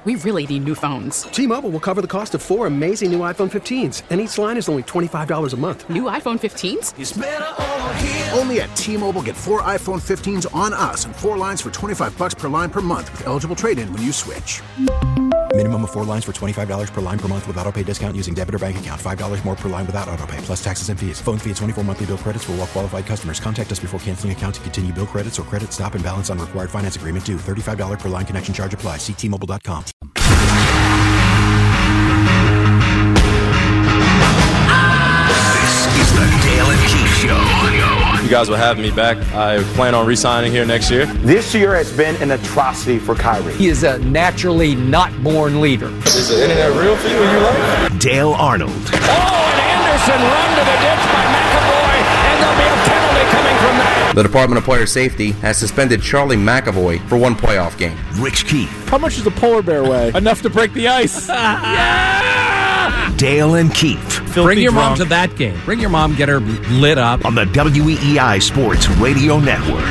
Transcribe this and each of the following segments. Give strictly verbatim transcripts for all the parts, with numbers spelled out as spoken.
We really need new phones. T-Mobile will cover the cost of four amazing new iPhone fifteens, and each line is only twenty-five dollars a month. New iPhone fifteens? It's better over here. Only at T-Mobile, get four iPhone fifteens on us and four lines for twenty-five dollars per line per month with eligible trade-in when you switch. Minimum of four lines for twenty-five dollars per line per month with autopay discount using debit or bank account. five dollars more per line without autopay, plus taxes and fees. Phone fee at twenty-four monthly bill credits for well-qualified customers. Contact us before canceling account to continue bill credits or credit stop and balance on required finance agreement due. thirty-five dollars per line connection charge applies. See T Mobile dot com. This is the Dale and Keith Show. You guys will have me back. I plan on re-signing here next year. This year has been an atrocity for Kyrie. He is a naturally not born leader. Is the internet real for you in your life? Dale Arnold. Oh, and Anderson run to the ditch by McAvoy, and there'll be a penalty coming from that. The Department of Player Safety has suspended Charlie McAvoy for one playoff game. Rich Keith. How much does a polar bear weigh? Enough to break the ice. Yeah! Dale and Keith. Filthy Bring your drunk. mom to that game. Bring your mom, get her lit up. On the W E E I Sports Radio Network.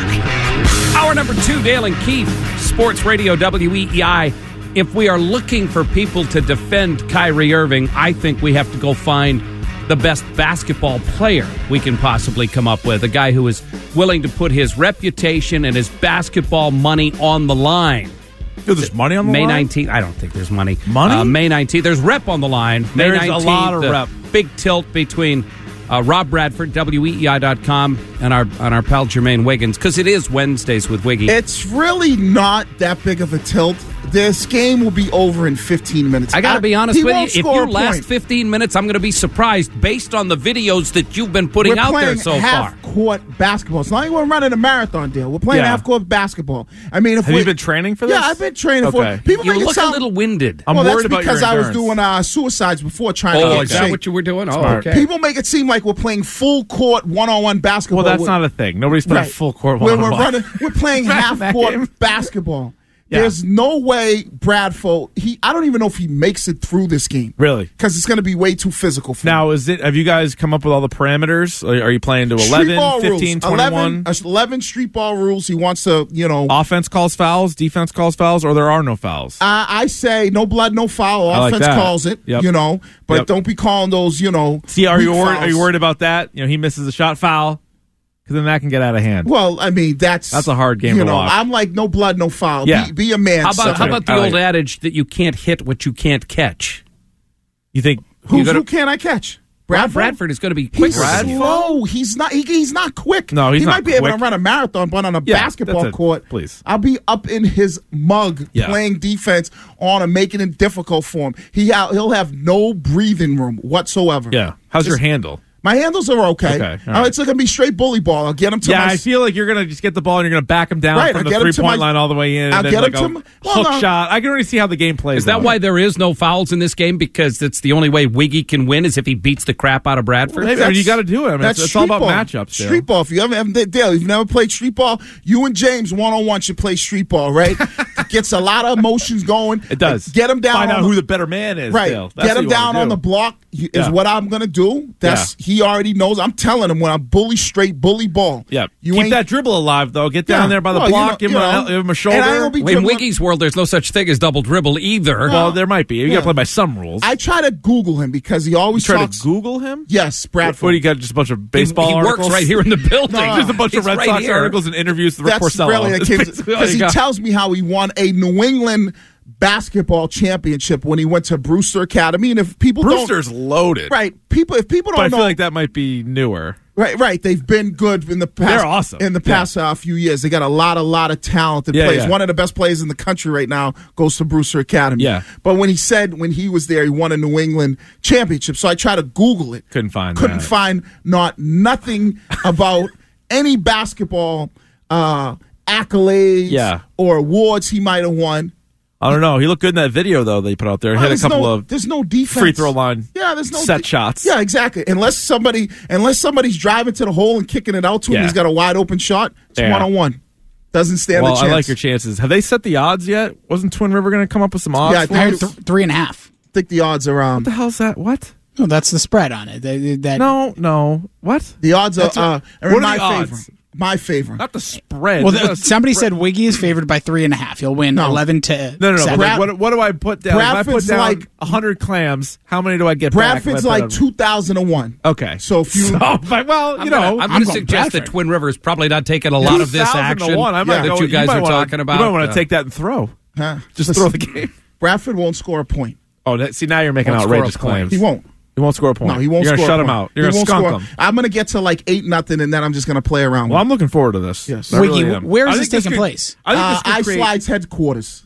Hour number two, Dale and Keith, Sports Radio W E E I. If we are looking for people to defend Kyrie Irving, I think we have to go find the best basketball player we can possibly come up with. A guy who is willing to put his reputation and his basketball money on the line. There's money on the May line? May nineteenth. I don't think there's money. Money? Uh, May nineteenth. There's rep on the line. May There's nineteenth, a lot of the rep. Big tilt between uh, Rob Bradford, W E E I dot com, and our, and our pal Jermaine Wiggins, because it is Wednesdays with Wiggy. It's really not that big of a tilt. This game will be over in fifteen minutes. I got to be honest he with you. won't If score your a last point. fifteen minutes, I'm going to be surprised based on the videos that you've been putting We're out there playing so far. half-court basketball. It's not like we're running a marathon deal. We're playing Yeah. half-court basketball. I mean, if Have we, you been training for this? Yeah, I've been training Okay. for it. People You make it look sound, a little winded. I'm well, worried that's about because your I was endurance. doing uh, suicides before trying Oh, to is get that shape. what you were doing? Oh, Smart. okay. People make it seem like we're playing full-court, one-on-one basketball. Well, that's We're- not a thing. Nobody's playing Right. full court When one-on-one. we're running, we're playing Right, that game. half-court basketball. Yeah. There's no way Bradford. He, I don't even know if he makes it through this game. Really? Because it's going to be way too physical for him. Now, is it? Have you guys come up with all the parameters? Are, are you playing to Street eleven, ball fifteen, rules. twenty-one? eleven, uh, eleven street ball rules. He wants to, you know. Offense calls fouls, defense calls fouls, or there are no fouls? Uh, I say no blood, no foul. I like Offense that. calls it, Yep. you know. But Yep. don't be calling those, you know. See, are you weak worried, fouls. are you worried about that? You know, he misses a shot, foul, because then that can get out of hand. Well, I mean, that's That's a hard game You to know, watch. I'm like no blood, no foul. Yeah. Be, be a man. How about, son. how about the I like old it. adage that you can't hit what you can't catch? You think Who, you gotta- who can I catch? Brad Bradford is going to be quicker. He's slow. He's not. He, he's not quick. No, he's he not might be able quick. to run a marathon, but on a Yeah, basketball that's it. court, Please. I'll be up in his mug Yeah. playing defense on him, making it difficult for him. He ha- he'll have no breathing room whatsoever. Yeah. How's your Just- handle? My handles are okay. Okay, all Uh, right. It's going to be straight bully ball. I'll get him to Yeah, my. I feel like you're going to just get the ball and you're going to back him down Right, from I'll the get him to three-point my- line all the way in. I'll and then get like him to a my- well, hook no. shot. I can already see how the game plays Is that out. why there is no fouls in this game? Because it's the only way Wiggy can win is if he beats the crap out of Bradford? Maybe, I mean, you got to do it. I mean, That's it's, it's all street about ball. matchups. Dale. Street ball. If you ever, haven't, Dale, you've never played street ball, you and James one on one should play street ball. Right? It gets a lot of emotions going. It does. Get him down. Find on out the, who the better man is. Right. Dale. That's Get what him you wanna down do. on the block is Yeah. what I'm going to do. That's He already knows. I'm telling him when I'm bully straight, bully ball. Yeah. You Keep ain't, that dribble alive, though. Get down Yeah. there by the Well, you block. know- give, you him a, know. give him a And I shoulder. don't be In dribbling- Wiggy's world, there's no such thing as double dribble either. Well, there might be. You got Yeah. to play by some rules. I try to Google him because he always try talks. to Google him? Yes, Bradford. What do you got? Just a bunch of baseball he articles? works right here in the building. No, Just a bunch of It's Red right Sox here. articles and interviews with Rick That's Porcello. really That's basically all because you he got. tells me how he won a New England basketball championship when he went to Brewster Academy. And if people Brewster's don't, loaded. right, people if people But don't I know, feel like that might be newer. right, right, they've been good in the past. They're awesome. in the past uh, few years. They got a lot, a lot of talented Yeah, players. yeah. One of the best players in the country right now goes to Brewster Academy. Yeah. but when he said when he was there, he won a New England championship. So I tried to Google it. Couldn't find Couldn't that. find not nothing about any basketball uh, accolades Yeah. or awards he might have won. I don't know. He looked good in that video, though, that he put out there. He Well, had a there's couple no, of there's no defense. free throw line Yeah, there's no set de- shots. Yeah, exactly. Unless somebody, unless somebody's driving to the hole and kicking it out to him, Yeah. he's got a wide open shot. It's Yeah. one on one. Doesn't stand Well, a chance. I like your chances. Have they set the odds yet? Wasn't Twin River going to come up with some odds? Yeah, I for think us? it's- Th- three and a half. I think the odds are um What the hell's that? What? No, that's the spread on it. That, that No, no. What? the odds are That's uh, are What in are my the favor. odds? My favorite. Not the spread. Well, the, somebody spread. said Wiggy is favored by three and a half. He'll win no. eleven to. No, no, no. seven. Brad, what, what do I put down? Bradford's if I put down like a hundred clams, how many do I get Bradford's back? like two thousand and one. Okay, so if you, so, but, well, you I'm know, gonna, I'm, I'm going to suggest Bradford. that Twin River is probably not taking a lot of this action I might that go, you guys you are wanna, talking about. You might want to uh, take that and throw. Huh? Just Listen, throw the game. Bradford won't score a point. Oh, that, see, now you're making won't outrageous claims. He won't. He won't score a point. No, he won't You're score gonna shut a him point. out. You're he going to skunk score. him. I'm going to get to like eight nothing, and then I'm just going to play around. Well, with I'm looking forward to this. Yes. I Wiggy, really am. where is I this taking could, place? I think uh, this could I create... Slides headquarters.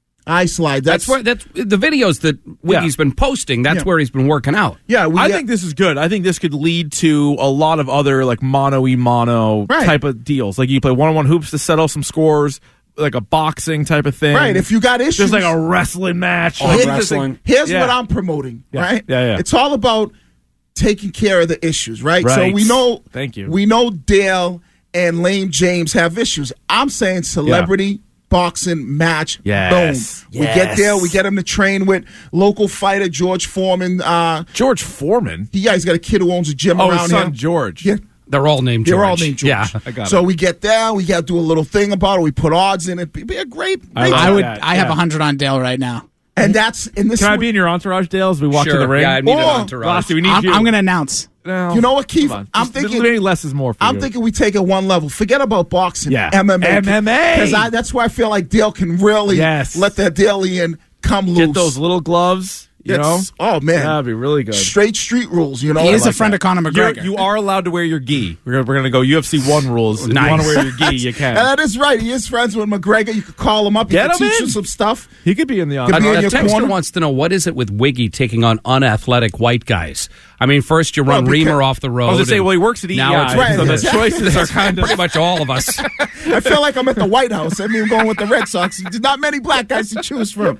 I Slide. That's, that's where that's the videos that Wiggy's yeah. been posting. That's yeah. where he's been working out. Yeah, we, I yeah. think this is good. I think this could lead to a lot of other like mono e mono right. type of deals. Like you play one on one hoops to settle some scores. Like a boxing type of thing. Right. If you got issues. Just like a wrestling match. Oh, like wrestling. Here's yeah. what I'm promoting, yeah. right? Yeah, yeah. It's all about taking care of the issues, right? right? So we know Thank you. We know Dale and Lame James have issues. I'm saying celebrity yeah. boxing match. Yes. Boom. Yes. We get there, we get him to train with local fighter George Foreman. Uh, George Foreman? Yeah, he's got a kid who owns a gym oh, around his son, here. George. Yeah. They're all named George. They're all named George. Yeah, I got so it. we get there, we got to do a little thing about it. We put odds in it. It'd be a great. great I, like I would. that. I yeah. have a hundred on Dale right now. And that's in this. Can I be in your entourage, Dale, as we walk sure. to the ring? Yeah, I need or, an entourage. Rossi, we need I'm, you. I'm going to announce. No, you know what, Keith? I'm Just thinking maybe less is more for I'm you. thinking we take it one level. Forget about boxing. Yeah. M M A. M M A. Because that's where I feel like Dale can really yes. let that Dalian come loose. Get those little gloves. You it's, know? Oh, man. That'd be really good. Straight street rules, you know? He is like a friend that. of Conor McGregor. You're, you are allowed to wear your gi. We're gonna, we're gonna go U F C one rules. If nice. you want to wear your gi, you can. And that is right. He is friends with McGregor. You could call him up. He Get could him teach in. you some stuff. He could be in the Could on. be A, in a your texter corner. wants to know, what is it with Wiggy taking on unathletic white guys? I mean, first you run Well, because- Reamer off the road. I was gonna say, well, he works at E E I, now it's right, so the exactly. choices are kind of pretty much all of us. I feel like I'm at the White House. I mean, I'm going with the Red Sox. There's not many black guys to choose from.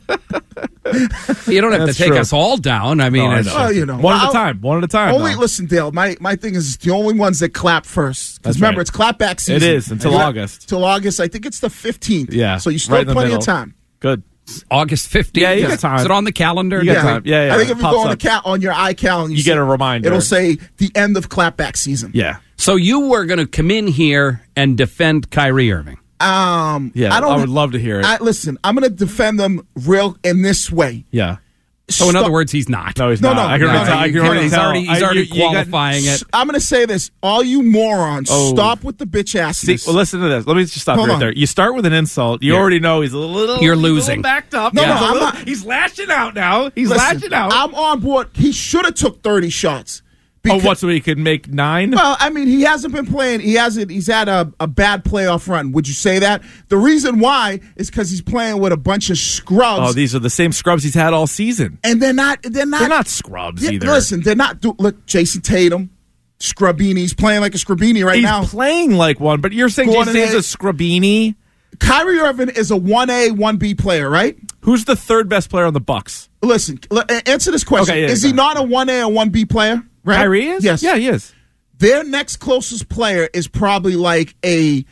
You don't have That's to take true. us all down. I mean, No, I it's, know. Well, you know, one well, at a time. One at a time. Only though. listen, Dale. My my thing is the only ones that clap first. Because That's remember, right. it's clapback season. It is, until And you- August. Till August. I think it's the fifteenth. Yeah, So you still right in have the plenty of middle. time. Good. August fifteenth. Yeah, you got time. Is it on the calendar? You got Yeah. time. Yeah, yeah. I think if you Pops go on the up. cat on your iCal, and you, You see- get a reminder. It'll say the end of clapback season. Yeah. So you were going to come in here and defend Kyrie Irving. Um. Yeah, I don't. I would love to hear it. I, listen, I'm going to defend them real in this way. Yeah. So in Stop- other words, he's not. No, he's No, not. no, I can no, already no, tell. I you can can't. already He's tell. already- he's I- already you- you got- qualifying it. I'm going to say this: all you morons, Oh. stop with the bitch assness. See, well, listen to this. Let me just stop Hold right on. there. You start with an insult. You Yeah. already know he's a little. You're he's a little losing. backed up. No, Yeah. no, He's a I'm little- not- He's lashing out now. He's Listen, lashing out. I'm on board. He should have took thirty shots. Oh, what? So he could make nine? Well, I mean, he hasn't been playing. He hasn't. He's had a, a bad playoff run. Would you say that? The reason why is because he's playing with a bunch of scrubs. Oh, these are the same scrubs he's had all season. and they're not. They're not. They're not scrubs Yeah, either. Listen, they're not. Do, look, Jason Tatum, Scrubini. He's playing like a Scrubini right he's now. playing like one, but you're saying Gordon Jason Hayward. is a scrubini. Kyrie Irving is a one A, one B player, right? Who's the third best player on the Bucks? Listen, l- answer this question: Okay, yeah, is go he ahead. not a one A or one B player? Right? Kyrie is? Yes. Yeah, he is. Their next closest player is probably like a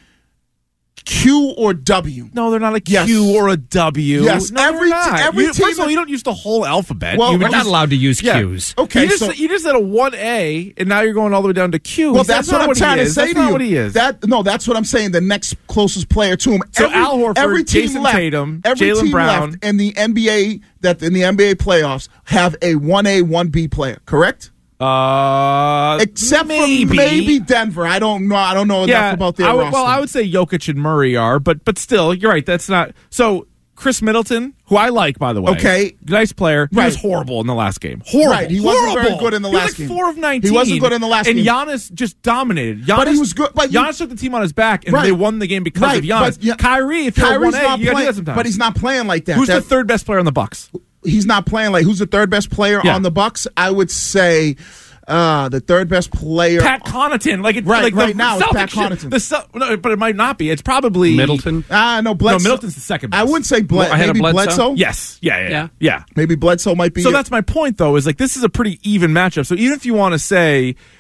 Q or W. No, they're not a Q Yes. or a W. Yes, no, every they're not. t- every you, team First of all, that- you don't use the whole alphabet. Well, you We're would not just- allowed to use Yeah. cues. Okay, you just, so you just said a one A, and now you're going all the way down to Q. well, that's, what not I'm trying he to is. say That's to not you. what he is. That no, that's what I'm saying. The next closest player to him. So every, Al Horford, every team Jason left, Tatum, every Jaylen team Brown. left in the N B A that in the N B A playoffs have a one A, one B player. Correct? Uh, Except maybe. for maybe Denver. I don't know. I don't know enough yeah, about their I would, roster. well, I would say Jokic and Murray are, but but still, you're right. That's not so. Chris Middleton, who I like, by the way, Okay. nice player. He Right. was horrible in the last game. Horrible. Right, he wasn't horrible. very good in the He was last like game. Four of nineteen. He wasn't good in the last and game. And Giannis just dominated. Giannis, But he was good- but you- Giannis took the team on his back, and Right. they won the game because Right, of Giannis. but, yeah, Kyrie, if you're Kyrie's one A, not you got to do playing, that sometimes. but he's not playing like that. Who's That- the third best player on the Bucks? He's not playing like who's the third best player Yeah. on the Bucks? I would say uh, the third best player. Pat Connaughton, like it, Right, like right the now it's Celtics Pat shit- Connaughton. The Cel- no, but it might not be. It's probably Middleton. Ah, no, Bledsoe. No, Middleton's the second best. I wouldn't say Ble- Well, ahead of maybe Bledsoe? Bledsoe. Yes. Yeah, yeah, yeah. Yeah. yeah. Maybe Bledsoe might be. So it. that's my point, though, is like this is a pretty even matchup. So even if you want to say,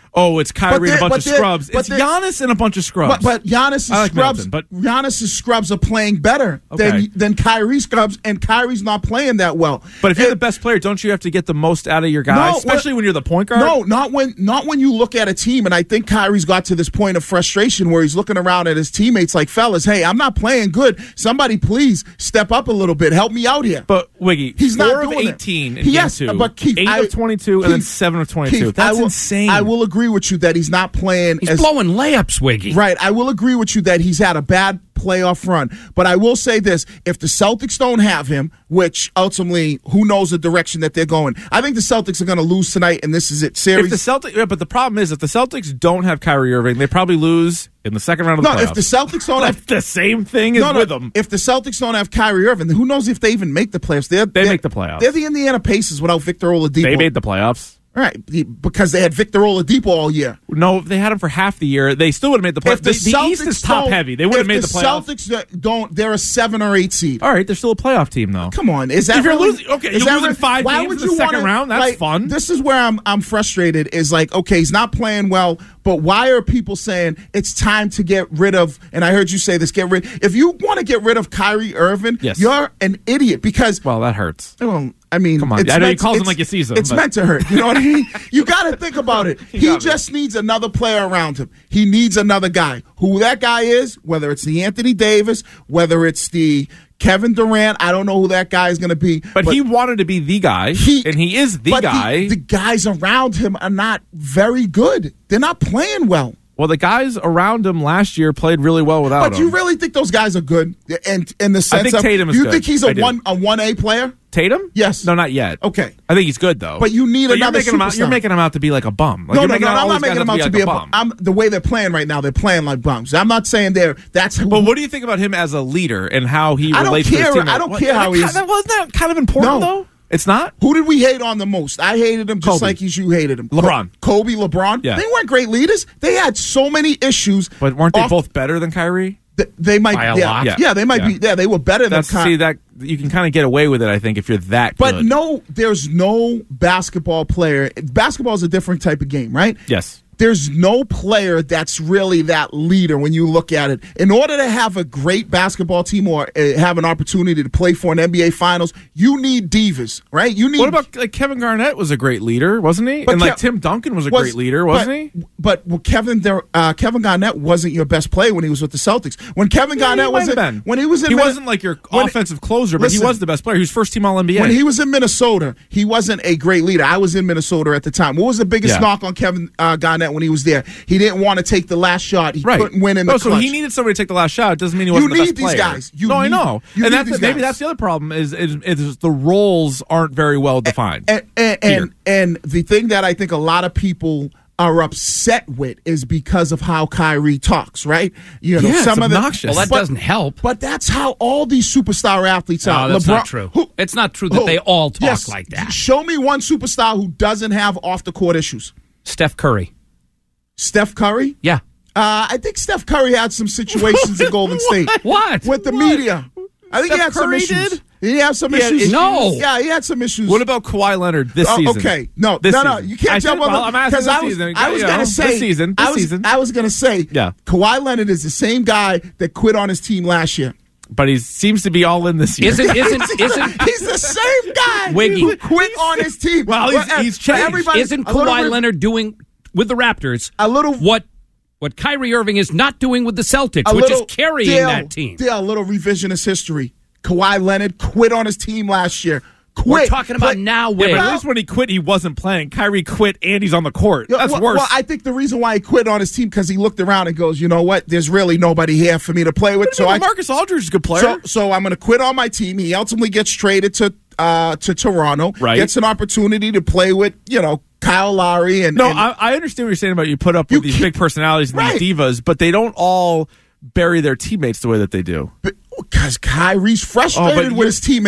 oh, it's Kyrie But and a bunch but of scrubs. but It's Giannis and a bunch of scrubs. But, but Giannis' I like scrubs, Middleton, but Giannis' scrubs are playing better Okay. than than Kyrie's scrubs, and Kyrie's not playing that well. But if you're And- the best player, don't you have to get the most out of your guys, No, especially what- when you're the point guard? No, not when not when you look at a team, and I think Kyrie's got to this point of frustration where he's looking around at his teammates like, fellas, hey, I'm not playing good. Somebody please step up a little bit. Help me out here. But Wiggy, he's four not of doing it. eighteen in Yes, game two, but Keith, eight I- of twenty-two, and then Keith, seven of twenty-two. Keith, That's I will, insane. I will agree with you that he's not playing. He's as, blowing layups, Wiggy. Right. I will agree with you that he's had a bad playoff run. But I will say this, if the Celtics don't have him, which ultimately, who knows the direction that they're going, I think the Celtics are going to lose tonight, and this is it. Series. If the Celtics, yeah, but the problem is, if the Celtics don't have Kyrie Irving, they probably lose in the second round of the no, playoffs. if the Celtics don't have the same thing as no, no, with them. If the Celtics don't have Kyrie Irving, then who knows if they even make the playoffs? They're, They they're, make the playoffs. They're the Indiana Pacers without Victor Oladipo. They made the playoffs. Right, because they had Victor Oladipo all year. No, if they had him for half the year, they still would have made the playoffs. If the, the, the East Celtics is top don't- heavy. They would have if made the, playoffs. Celtics don't, they're a seven or eight seed. All right, they're still a playoff team, though. Come on, is that If you're really, losing- okay, is you're that losing really- five why games would in the you second wanna, round? That's like, fun. This is where I'm I'm frustrated. Is like, okay, he's not playing well, but why are people saying it's time to get rid of? And I heard you say this: get rid. If you want to get rid of Kyrie Irving, Yes. you're an idiot because. Well, that hurts. Well, I mean, Come on. it's I know you meant- calls him it's- like you sees him, It's but- meant to hurt. You know what I mean? You got to think about it. He got me. just needs another player around him. He needs another guy. Who that guy is, whether it's the Anthony Davis, whether it's the Kevin Durant, I don't know who that guy is going to be. But, he wanted to be the guy, He- and he is the but guy. The, the guys around him are not very good. They're not playing well. well, the guys around him last year played really well without But him. do you really think those guys are good? And in the sense think of, Tatum is you good. think he's I a do. one a one A player? Tatum? Yes. No, not yet. Okay. I think he's good though. But you need But another you're making him out. You're superstar. making him out to be like a bum. Like no, you're no, making no, out I'm all not these making guys them out out to be a like bum. I'm, the way they're playing right now, they're playing like bums. I'm not saying they're that's. Who, But what do you think about him as a leader and how he I don't relates care. to his team? I don't What- care how that, he is. That wasn't that kind of important No. though. It's not. Who did we hate on the most? I hated him just Kobe. like you hated him. LeBron. Kobe, LeBron. Yeah. They weren't great leaders. They had so many issues. But weren't they off- both better than Kyrie? th- They might. By a yeah, lot. yeah, Yeah. they might Yeah. be. Yeah, they were better than. That's Ky- see that you can kind of get away with it. I think if you're that But good. no, there's no basketball player. Basketball is a different type of game, right? Yes. There's no player that's really that leader when you look at it. In order to have a great basketball team or uh, have an opportunity to play for an N B A Finals, you need divas, right? You need. What about like Kevin Garnett was a great leader, wasn't he? But and like Kev- Tim Duncan was a was- great leader, wasn't but, he? But well, Kevin there, uh, Kevin Garnett wasn't your best player when he was with the Celtics. When Kevin Yeah, Garnett he was might in, have been. when he was in he Min- wasn't like your when- offensive closer, but listen, he was the best player. He was first team All N B A. When he was in Minnesota, he wasn't a great leader. I was in Minnesota at the time. What was the biggest Yeah. knock on Kevin uh, Garnett when he was there? He didn't want to take the last shot. He Right. couldn't win in the no, so clutch. he needed somebody to take the last shot. It doesn't mean he You wasn't the need best these player. guys. You no, I need- know. you and need that's these maybe guys. that's the other problem is, is is the roles aren't very well defined. and and, Here. and and the thing that I think a lot of people are upset with is because of how Kyrie talks, right? You know, Yeah, it's some of the obnoxious. Well, that but- doesn't help. But that's how all these superstar athletes No, are. that's LeBron, not true. who- It's not true that who- they all talk yes, like that. Show me one superstar who doesn't have off the court issues. Steph Curry. Steph Curry? Yeah. Uh, I think Steph Curry had some situations in Golden State. What? With the What? media. I think Steph he had some Curry issues. did? Did he have some He had issues? issues? No. Yeah, he had some issues. What about Kawhi Leonard this Oh, season? okay, no, This no, no, season. you can't I jump said, on well, I'm asking because this I was, season. I was You gonna know, say, this season. This I was, season. I was gonna say, Yeah. Kawhi Leonard is the same guy that quit on his team last year. But he seems to be all in this year. Isn't isn't isn't He's the same guy Wiggy. who quit on his team. Well, he's- uh, he's for changed. everybody- isn't a little Kawhi re- Leonard doing with the Raptors a little what what Kyrie Irving is not doing with the Celtics, a which little, is carrying Dale, that team? Dale, a little revisionist history. Kawhi Leonard quit on his team last year. Quit. We're talking about Play- now, Yeah, Wig. but at least when he quit, he wasn't playing. Kyrie quit and he's on the court. Yeah, That's well, worse. Well, I think the reason why he quit on his team because he looked around and goes, you know what? There's really nobody here for me to play with. so So I, Marcus Aldridge is a good player. so, so I'm going to quit on my team. He ultimately gets traded to uh, to Toronto. Right. Gets an opportunity to play with you know Kyle Lowry and no, and, I, I understand what you're saying about you put up You with these can't- big personalities and Right. these divas, but they don't all bury their teammates the way that they do. because Kyrie's frustrated Oh, but with you're- his teammates.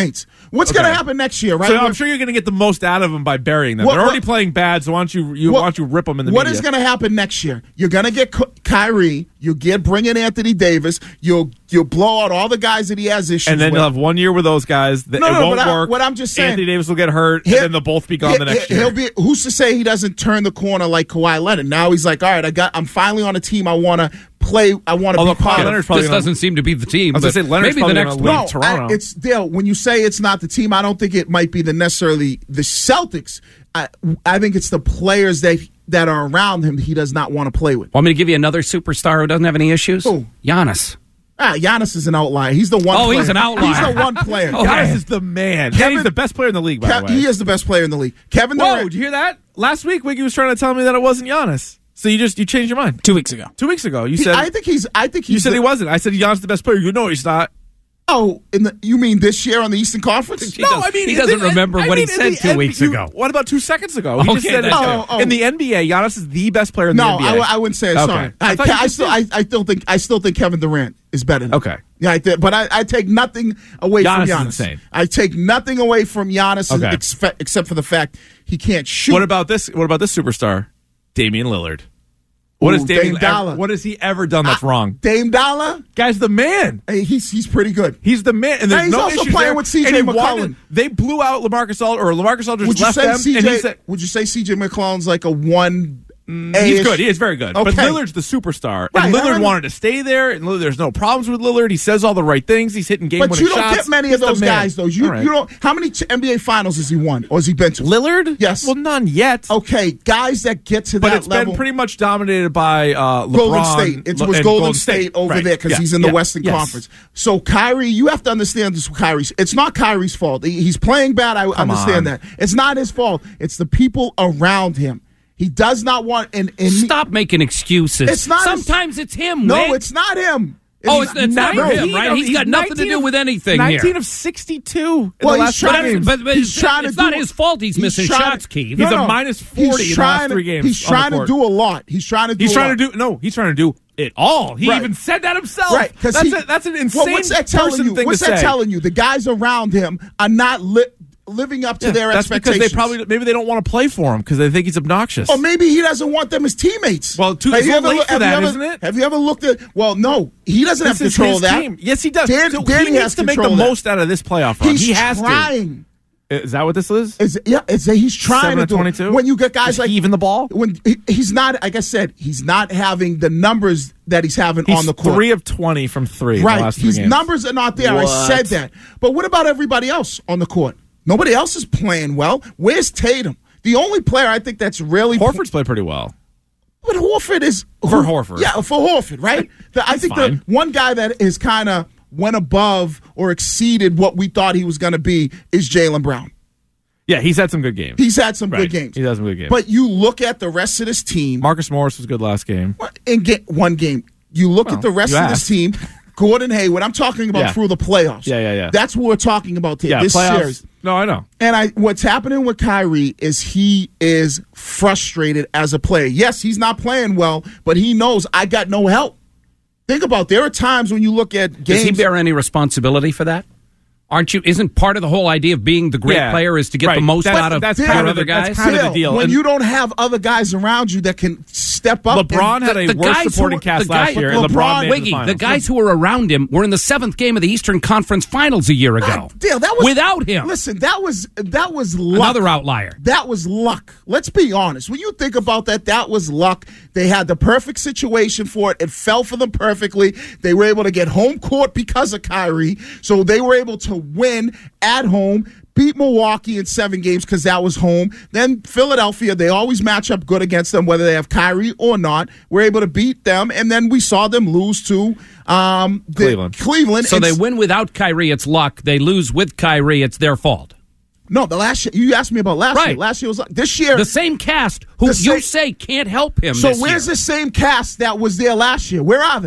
What's Okay. going to happen next year, right? So I'm sure you're going to get the most out of them by burying them. What- They're already what- playing bad, so why don't you, you What- why don't you rip them in the What media? is going to happen next year? You're going to get Ky- Kyrie. You'll get bring in Anthony Davis. You'll you'll blow out all the guys that he has issues and then with. you'll have one year with those guys. That No, it no, won't but I- work. what I'm just saying- Anthony Davis will get hurt, He'll- and then they'll both be gone he- the next he- year. He'll be. Who's to say he doesn't turn the corner like Kawhi Leonard? Now he's like, all right, I got. I'm finally on a team. I want to play. I want to Although be part Kawhi of. Leonard's probably This gonna- doesn't seem to be the team. I was but gonna say, Leonard's maybe the probably next gonna one. leave Toronto. I, it's Dale. When you say it's not the team, I don't think it might be the necessarily the Celtics. I, I think it's the players that that are around him he does not want to play with. Want me to give you another superstar who doesn't have any issues? Who? Giannis. Ah, Giannis is an outlier. He's the one. Oh, player. he's an outlier. He's the one player. Okay. Giannis is the man. Kevin- and he's the best player in the league, by Kev- the way. he is the best player in the league. Kevin Whoa, Durant. did you hear that? Last week, Wiggy was trying to tell me that it wasn't Giannis. So you just you changed your mind. Two weeks ago. Two weeks ago, you He- said I think he's. I think he's. you said the, he wasn't. I said Giannis is the best player. You know he's not. Oh, in the you mean this year on the Eastern Conference? He does- he doesn't in the- remember I what he mean, in said the two N- weeks you- ago. What about two seconds ago? He just Okay, said that's it. right. Oh, oh. in the N B A, Giannis is the best player in the No, N B A. I, w- I wouldn't say. Okay. Sorry, I I, thought you I just still, did. I, I still think, I still think Kevin Durant is better. Than Okay. him. Yeah, I th- but I, I take nothing away Giannis from is Giannis. insane. I take nothing away from Giannis, Okay. exfe- except for the fact he can't shoot. What about this? What about this superstar, Damian Lillard? What has Ooh, Damian Dame Dollar. ever, What has he ever done that's Ah, wrong? Dame Dollar? Guy's the man. Hey, he's he's pretty good. He's the man, and there's And he's no also issues playing there. with C J And he McCollum. wanted- They blew out LaMarcus Aldridge, or LaMarcus Aldridge Would you left say them, C J? and he said, would you say C J McCollum's like a one? He's good. He is very good. But Okay. Lillard's the superstar. Right, And I Lillard remember- wanted to stay there. And Lillard, there's no problems with Lillard. He says all the right things. He's hitting game But winning you don't shots. get many He's of the those man. guys, though. You All right. you don't. How many t- N B A Finals has he won, or has he been to? Lillard? Yes. Well, none yet. Okay, guys that get to But that it's level. been pretty much dominated by uh, LeBron. Golden State. It Le- was and Golden State over Right. there because Yeah. he's in the Yeah. Western Yes. Conference. So Kyrie, you have to understand this. With Kyrie, it's not Kyrie's fault. He- He's playing bad. I Come understand on. that. It's not his fault. It's the people around him. He does not want. And, and Stop making excuses. It's not his- Sometimes it's him. No, Wig. it's not him. Oh, it's, it's never nineteen him, right? of- He's got nothing to do of- with anything nineteen here. of sixty-two in Well, the he's last trying three to- games. But, but he's it's, trying to it's not do- his fault he's, he's missing trying to- shots, Keith. He's No, a no. minus forty He's in the trying last to- three games. He's on the trying to court. do a lot. He's trying to do. He's a trying lot. to do no. He's trying to do it all. He Right. even said that himself. Right, because that's, he, a, that's an insane well, what's that telling person you? thing What's to that say. telling you? The guys around him are not li- living up to Yeah, their that's expectations. because they probably maybe they don't want to play for him because they think he's obnoxious. Or maybe he doesn't want them as teammates. Well, too- Have it's you a ever little late look- for have that, you ever- isn't it? Have you ever looked at? Well, no, he doesn't This have is control his of that. team. Yes, he does. Dan- So Danny he has needs to make the control of that. most out of this playoff run. He's he has trying. to. Is that what this is? Is yeah, it's he's trying Seven to of do it. twenty-two? When you get guys Is like he even the ball? when he, he's not, like I said, he's not having the numbers that he's having He's on the court. three of twenty from three. In the Right, last three his games. numbers are not there. What? I said that. But what about everybody else on the court? Nobody else is playing well. Where's Tatum? The only player I think that's really Horford's played pretty well. But Horford is For Horford. Yeah, for Horford, right? The, I think fine. the one guy that is kind of went above or exceeded what we thought he was going to be is Jaylen Brown. Yeah, he's had some good games. He's had some Right. good games. He's had some good games. But you look at the rest of this team. Marcus Morris was good last game. In ga- one game, you look Well, at the rest you of asked. this team. Gordon Hayward. I'm talking about Yeah. through the playoffs. Yeah, yeah, yeah. That's what we're talking about here. Yeah, this playoffs. series. No, I know. And I, what's happening with Kyrie is he is frustrated as a player. Yes, he's not playing well, but he knows I got no help. Think about there are times when you look at games. Does he bear any responsibility for that? Aren't you? Isn't part of the whole idea of being the great Yeah. player is to get Right. the most That's- out of that's your kind of other the- that's guys? kind of the Still, deal. when And- you don't have other guys around you that can step up. LeBron and, had a the worse guys supporting who- cast the last guy- year, and LeBron- LeBron made Wiggy, the finals. the guys who were around him were in the seventh game of the Eastern Conference Finals a year ago. Dale, that was without him. Listen, that was that was luck. Another outlier. That was luck. Let's be honest. When you think about that, that was luck. They had the perfect situation for it. It fell for them perfectly. They were able to get home court because of Kyrie, so they were able to win at home. Beat Milwaukee in seven games because that was home. Then Philadelphia, they always match up good against them, whether they have Kyrie or not. We're able to beat them, and then we saw them lose to um, the, Cleveland. Cleveland. So they It's- win without Kyrie, it's luck. They lose with Kyrie, it's their fault. No, the last year, you asked me about last Right. year. Last year was like, this year. The same cast who The same- you say can't help him so this where's year. the same cast that was there last year? Where are they?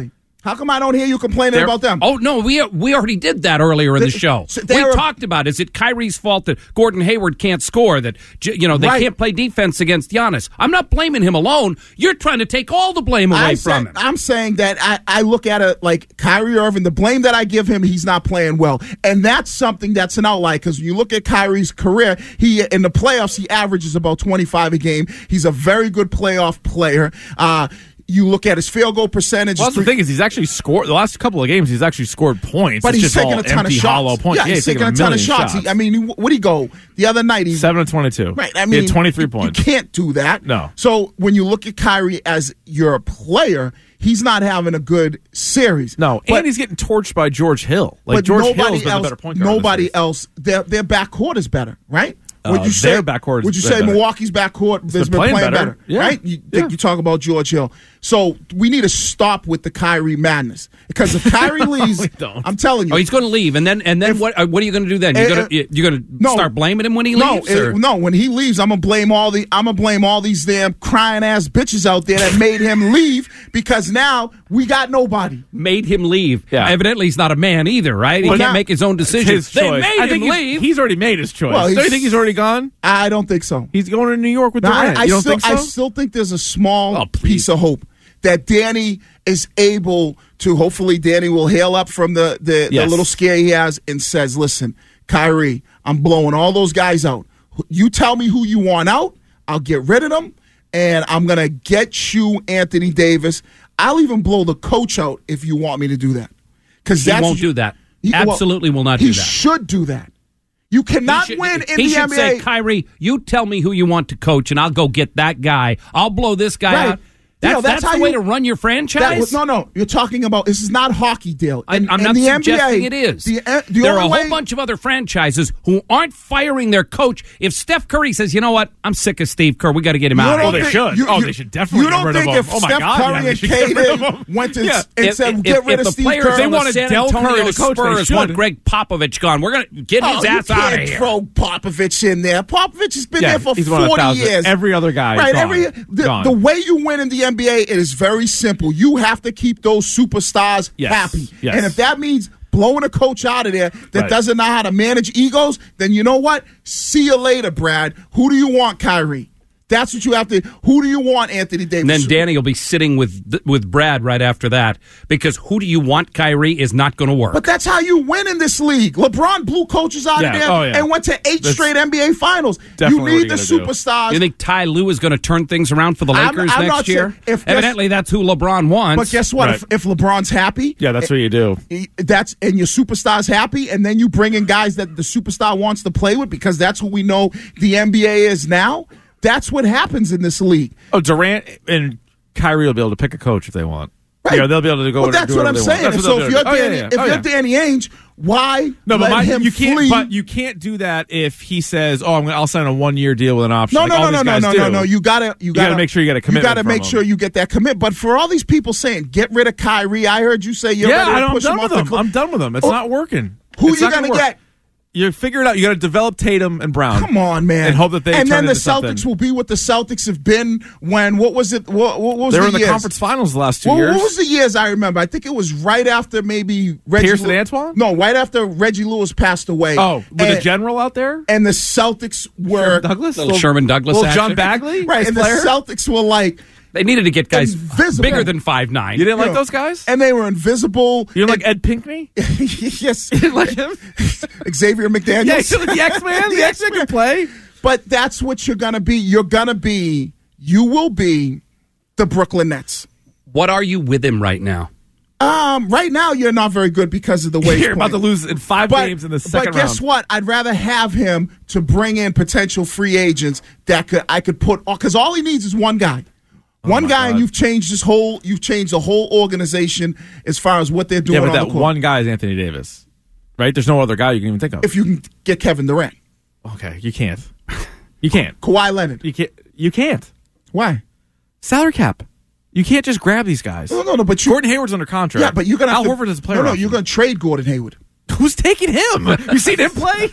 How come I don't hear you complaining They're, about them? Oh, no, we we already did that earlier in the They- show. so We they're- talked about, is it Kyrie's fault that Gordon Hayward can't score, that, you know, they Right. can't play defense against Giannis? I'm not blaming him alone. You're trying to take all the blame away I from say- him. I'm saying that I, I look at it like Kyrie Irving, the blame that I give him, he's not playing well. And that's something that's an outlier because when you look at Kyrie's career, he in the playoffs, he averages about twenty-five a game. He's a very good playoff player. Uh, You look at his field goal percentage. Well, that's the thing is he's actually scored the last couple of games. He's actually scored points, but it's he's just taking all a ton empty, of shots. hollow points. Yeah, Yeah, he's he's taking a ton of shots. shots. He, I mean, what did he go the other night? He seven and twenty-two. Right. I he mean, had twenty-three you, points. You can't do that. No. So when you look at Kyrie as your player, he's not having a good series. No, but, and he's getting torched by George Hill. Like but George nobody Hill's been else, the better point guard. Nobody else. Their their backcourt is better, right? Would Uh, you say their backcourt is Would you been say better. Milwaukee's backcourt has been, been playing playing, better. better, Yeah. right? You, Yeah. you talk about George Hill. So we need to stop with the Kyrie madness because if Kyrie leaves, we don't. I'm telling you, Oh, he's going to leave, and then and then If- what? Uh, what are you going to do then? You're Uh, going to you're going to no. start blaming him when he no, leaves? it- or? no. When he leaves, I'm gonna blame all the I'm gonna blame all these damn crying ass bitches out there that made him leave because now we got nobody. Made him leave. Yeah. Evidently, he's not a man either, right? He Well, can't now- make his own It's decisions. his They choice. made I him think he's, leave. he's already made his choice. Well, Don't you he's- think he's already gone? I don't think so. He's going to New York with No, Durant. I, I you don't still, think so? I still think there's a small Oh, please. piece of hope that Danny is able to. Hopefully, Danny will hail up from the the, Yes. the little scare he has and says, "Listen, Kyrie, I'm blowing all those guys out. You tell me who you want out. I'll get rid of them, and I'm gonna get you Anthony Davis. I'll even blow the coach out if you want me to do that. Because He that's won't what you- do that. He- well, Absolutely will not he do that. should do that. You cannot He should- win in he the should N B A. say, Kyrie, you tell me who you want to coach, and I'll go get that guy. I'll blow this guy Right. out. That's, Dale, that's that's how the way you- to run your That franchise? was, no, no. You're talking about this is not hockey, Dale. I, In- I'm in not the N B A, suggesting it is. The, uh, the there are a only whole way- bunch of other franchises who aren't firing their coach. If Steph Curry says, you know what, I'm sick of Steve Kerr, we got to get him You out. don't Oh, they think- should. you- Oh, you- they should definitely You get don't rid of think him. if Oh, my Steph God, Curry yeah, they and should get rid of K him. D went to Yeah. and If, said, if, "Get if, rid if of the Steve players Kerr," They on the wanted San Del Curry Antonio to coach, they Spurs should. want Greg Popovich gone. We're going to get Oh, his you ass out of can't here. throw Popovich in there. Popovich has been Yeah, there for he's one of the forty thousand. years. Every other guy is right? gone. Every the, Gone. the way you win in the N B A it is very simple. You have to keep those superstars Yes. happy, Yes. and if that means blowing a coach out of there that Right. doesn't know how to manage egos, then you know what? See you later, Brad. Who do you want, Kyrie? That's what you have to. Who do you want, Anthony Davis? And then Danny will be sitting with with Brad right after that because who do you want, Kyrie, is not going to work. But that's how you win in this league. LeBron blew coaches out Yeah. of there Oh, yeah. and went to eight That's straight N B A finals. You definitely what need you the gotta do. superstars. You think Ty Lue is going to turn things around for the I'm- Lakers I'm next not year? saying- if- Evidently, that's who LeBron wants. But guess what? Right. If, if LeBron's happy, Yeah, that's what you do. that's and your superstar's happy, and then you bring in guys that the superstar wants to play with because that's who we know the N B A is now. That's what happens in this league. Oh, Durant and Kyrie will be able to pick a coach if they want. Right. Yeah, they'll be able to go. Well, and that's do what I'm whatever they saying. want. That's So what if they'll you're do. Oh, yeah, Danny, yeah. if Oh, you're yeah. Danny Ainge, why No, let but my, him you can't. flee? But you can't do that if he says, "Oh, I'm gonna, I'll sign a one year deal with an option." No, like no, all no, these no, no, guys no, do. no, no. You gotta, you gotta, gotta make sure you get a commitment You gotta from make him. sure you get that commit. But for all these people saying, get rid of Kyrie, I heard you say you're Yeah, ready to I know, I'm push him done off with the him. cliff. I'm done with him. It's Oh, not working. Who It's you not gonna work. get? You figure it out. You got to develop Tatum and Brown. Come on, man. And hope that they and turn then the into Celtics something. will be what the Celtics have been when what was it? What, what was They were the in the years? conference finals the last two What, years. what was the years I remember? I think it was right after maybe Reggie Pierce and Lew- Antoine? No, right after Reggie Lewis passed away. Oh, with and, a general out there? and the Celtics were Sherman Douglas? Little Sherman Douglas Little John action. Bagley? right, Nice and player? the Celtics were like They needed to get guys Invisible. bigger than five nine. You didn't like know, those guys? and they were invisible. You didn't like And- Ed Pinckney? yes, You didn't like him? Xavier McDaniels. Yeah, he's the X-Man. The X-Man can play. But that's what you're gonna be. You're gonna be. You will be the Brooklyn Nets. What are you with him right now? Um, right now you're not very good because of the way You're he's about to playing. lose in five But, games in the second but guess round. what? I'd rather have him to bring in potential free agents that could I could put because all he needs is one guy. One my guy, and God. you've changed this whole. You've changed the whole organization as far as what they're doing. Yeah, but on that the court. one guy is Anthony Davis, right? There's no other guy you can even think of. If you can get Kevin Durant, Okay, you can't. You can't. Kawhi Leonard. You can't. You can't. Why? Salary cap. You can't just grab these guys. No, no, no. But you, Gordon Hayward's under contract. yeah, but you're gonna. Al have to, Horford is a player. No, no, option. you're gonna trade Gordon Hayward. Who's taking him? You seen him play?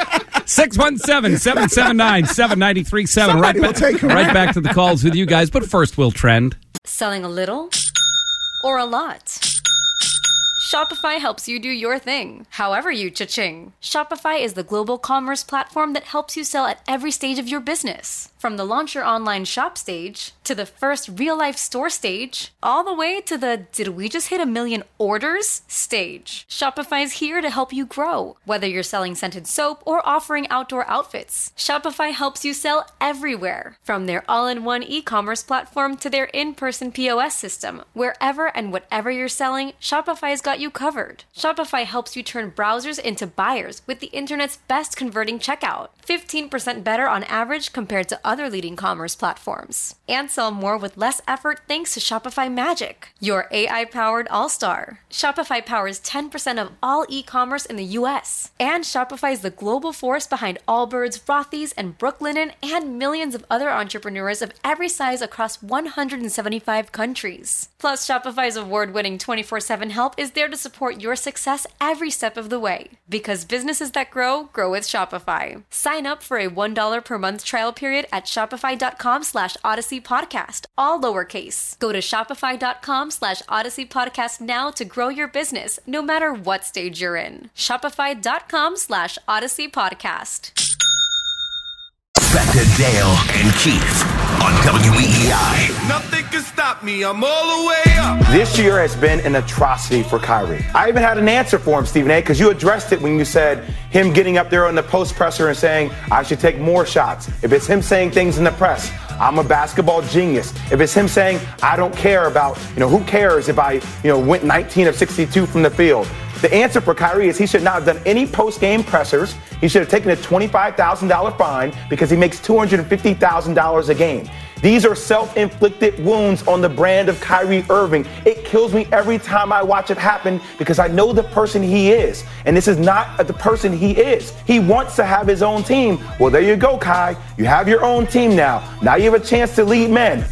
six one seven, seven seven nine, seven nine three seven. Right, Somebody will back, take him. right back to the calls with you guys. But first, we'll trend. Selling a little or a lot? Shopify helps you do your thing, however you cha-ching. Shopify is the global commerce platform that helps you sell at every stage of your business. From the launch your online shop stage, to the first real-life store stage, all the way to the did we just hit a million orders stage. Shopify's here to help you grow. Whether you're selling scented soap or offering outdoor outfits, Shopify helps you sell everywhere. From their all-in-one e-commerce platform to their in-person P O S system, wherever and whatever you're selling, Shopify's got you covered. Shopify helps you turn browsers into buyers with the internet's best converting checkout. fifteen percent better on average compared to other leading commerce platforms. And sell more with less effort thanks to Shopify Magic, your A I-powered all-star. Shopify powers ten percent of all e-commerce in the U S. And Shopify is the global force behind Allbirds, Rothy's, and Brooklinen, and millions of other entrepreneurs of every size across one hundred seventy-five countries. Plus, Shopify's award-winning twenty-four seven help is there to support your success every step of the way. Because businesses that grow, grow with Shopify. Sign up for a one dollar per month trial period at shopify.com slash Odyssey Podcast, all lowercase. Go to shopify.com slash Odyssey Podcast now to grow your business, no matter what stage you're in. Shopify.com slash Odyssey Podcast. Back to Dale and Keith on W E E I. Nothing can stop me. I'm all the way up. This year has been an atrocity for Kyrie. I even had an answer for him, Stephen A., because you addressed it when you said him getting up there on the post presser and saying, I should take more shots. If it's him saying things in the press, I'm a basketball genius. If it's him saying, I don't care about, you know, who cares if I, you know, went nineteen of sixty-two from the field. The answer for Kyrie is he should not have done any post-game pressers. He should have taken a twenty-five thousand dollars fine because he makes two hundred fifty thousand dollars a game. These are self-inflicted wounds on the brand of Kyrie Irving. It kills me every time I watch it happen because I know the person he is. And this is not the person he is. He wants to have his own team. Well, there you go, Kai. You have your own team now. Now you have a chance to lead men.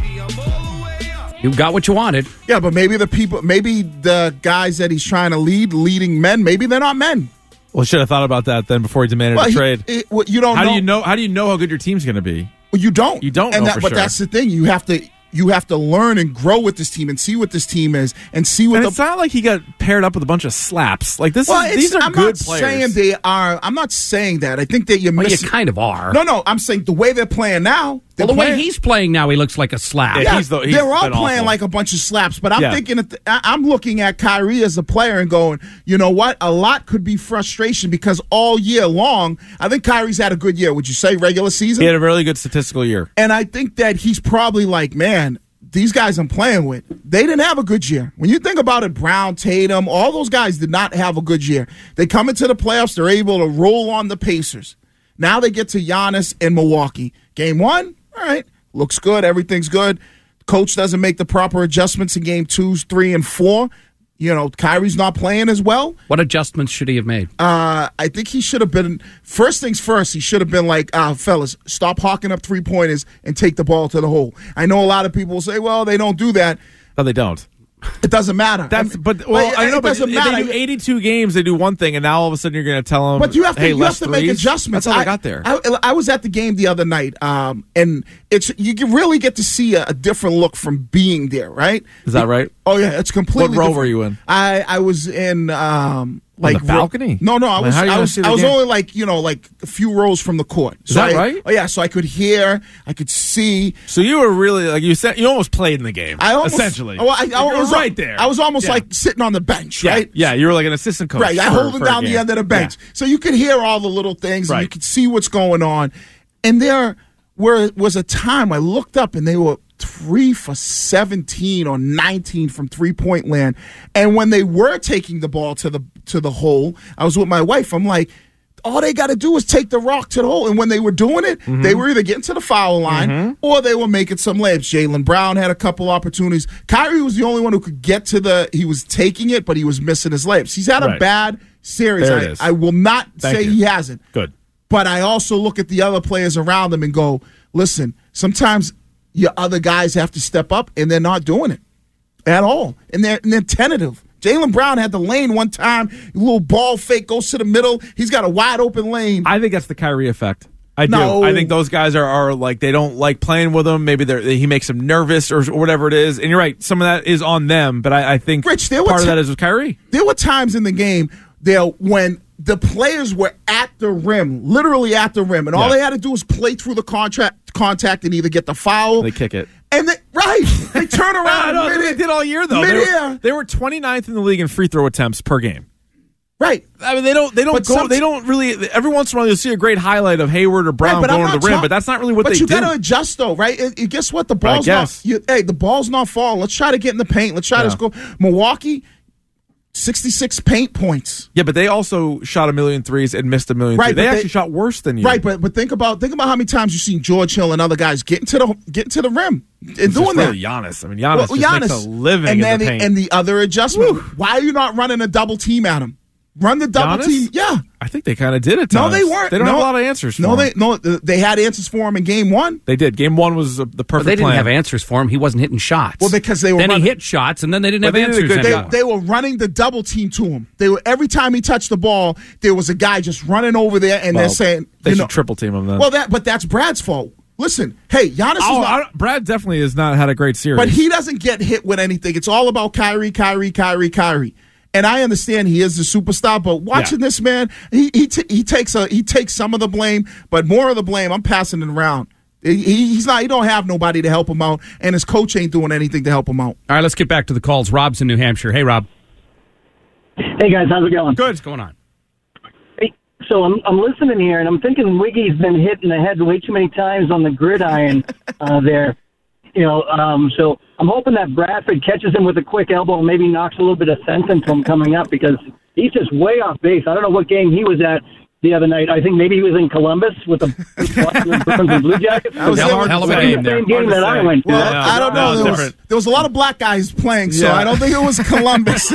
You got what you wanted. Yeah, but maybe the people, maybe the guys that he's trying to lead, leading men, maybe they're not men. Well, should have thought about that then before he demanded well, a he, trade. It, well, you don't how know. do you know? How do you know how good your team's going to be? Well, you don't. You don't and know that, for but sure. that's the thing. You have to. You have to learn and grow with this team and see what this team is and see what. And the, it's not like he got paired up with a bunch of slaps. Like this, well, is, these are I'm good not players. Saying they are. I'm not saying that. I think that you're well, missing. You kind of are. No, no. I'm saying the way they're playing now. Well, the playing, way he's playing now, he looks like a slap. Yeah, yeah he's the, he's they're all playing awful. like a bunch of slaps. But I'm yeah. thinking, that the, I'm looking at Kyrie as a player and going, you know what? A lot could be frustration because all year long, I think Kyrie's had a good year. Would you say regular season? He had a really good statistical year. And I think that he's probably like, man, these guys I'm playing with, they didn't have a good year. When you think about it, Brown, Tatum, all those guys did not have a good year. They come into the playoffs, they're able to roll on the Pacers. Now they get to Giannis in Milwaukee. Game one, all right, looks good, everything's good. Coach doesn't make the proper adjustments in game twos, three, and four. You know, Kyrie's not playing as well. What adjustments should he have made? Uh, I think he should have been, first things first, he should have been like, uh, fellas, stop hawking up three-pointers and take the ball to the hole. I know a lot of people will say, well, they don't do that. No, they don't. It doesn't matter. That's I mean, but well, it, I know, it but doesn't they matter. do eighty-two games. They do one thing, and now all of a sudden you're going to tell them. But you have to, hey, you have to make adjustments. That's how I I got there. I, I was at the game the other night, um, and it's you can really get to see a, a different look from being there. Right? Is that right? Oh yeah, it's completely. What row different. were you in? I I was in. Um, Like on the balcony? No, no, I was. Like, I was. I was game? only like you know, like a few rows from the court. Is so that I, right? Oh yeah, so I could hear, I could see. So you were really like you said. You almost played in the game. I almost, essentially. Oh, I, I, you I was were right there. I was almost yeah. like sitting on the bench, yeah. right? Yeah, you were like an assistant coach. Right, I for, holding for down the end of the bench, yeah. So you could hear all the little things, right. and you could see what's going on. And there were was a time I looked up, and they were three for seventeen or nineteen from three-point land. And when they were taking the ball to the to the hole, I was with my wife. I'm like, all they got to do is take the rock to the hole. And when they were doing it, mm-hmm. they were either getting to the foul line mm-hmm. or they were making some layups. Jaylen Brown had a couple opportunities. Kyrie was the only one who could get to the – he was taking it, but he was missing his layups. He's had right. a bad series. There I, it is. I will not Thank say you. he hasn't. Good. But I also look at the other players around him and go, listen, sometimes your other guys have to step up, and they're not doing it at all. And they're, and they're tentative. Jaylen Brown had the lane one time, a little ball fake, goes to the middle. He's got a wide open lane. I think that's the Kyrie effect. I do. No. I think those guys are, are like, they don't like playing with him. Maybe they're, he makes them nervous or, or whatever it is. And you're right, some of that is on them, but I, I think Rich, there part were of t- that is with Kyrie. There were times in the game there when the players were at the rim, literally at the rim, and all Yeah. they had to do was play through the contract contact and either get the foul. They kick it. And they, right, they turn around. I know, mid- they did all year, though. They Mid-air. were, they were twenty-ninth in the league in free throw attempts per game. Right. I mean, they don't. They don't But go. some- They don't really. Every once in a while, you'll see a great highlight of Hayward or Brown Right, but I'm going to not the rim, talk- but that's not really what but they you do. got to adjust though, right? And, and guess what? The ball's not. guess. You, hey, the ball's not fall. Let's try to get in the paint. Let's try Yeah. to score. Milwaukee, sixty-six paint points. Yeah, but they also shot a million threes and missed a million. Right, threes. They but they- actually shot worse than you. Right, but but think about think about how many times you've seen George Hill and other guys getting to the getting to the rim and It's doing just that. really Giannis. I mean, Giannis Well, just Giannis. makes a living and in then the the, paint. and the other adjustment. Why are you not running a double team at him? Run the double Giannis? team. Yeah. I think they kind of did it. No, they weren't. They don't no, have a lot of answers. For No, him. they no. They had answers for him in game one. They did. Game one was uh, the perfect But they didn't plan. have answers for him. He wasn't hitting shots. Well, because they were then running- he hit shots, and then they didn't But have they did a answers good They, anymore. they were running the double team to him. They were every time he touched the ball, there was a guy just running over there, and Well, they're saying, they you should know, triple team him then. well, that but that's Brad's fault. Listen, hey, Giannis Oh, is not, I don't- Brad definitely has not had a great series. but he doesn't get hit with anything. It's all about Kyrie, Kyrie, Kyrie, Kyrie. And I understand he is the superstar, but watching Yeah. this man, he he, t- he takes a he takes some of the blame, but more of the blame, I'm passing it around. He, he's not. He don't have nobody to help him out, and his coach ain't doing anything to help him out. All right, let's get back to the calls. Rob's in New Hampshire. Hey, Rob. Hey guys, how's it going? Good. What's going on? Hey, so I'm I'm listening here, and I'm thinking Wiggy's been hit in the head way too many times on the gridiron uh, there. You know, um, so I'm hoping that Bradford catches him with a quick elbow and maybe knocks a little bit of sense into him coming up, because he's just way off base. I don't know what game he was at the other night. I think maybe he was in Columbus with the Bruins and Blue Jackets. That was That hell- was hell of a the game same there. game that I went to. Well, Yeah, I don't no, know. it's There was, different. there was a lot of black guys playing, so Yeah. I don't think it was Columbus.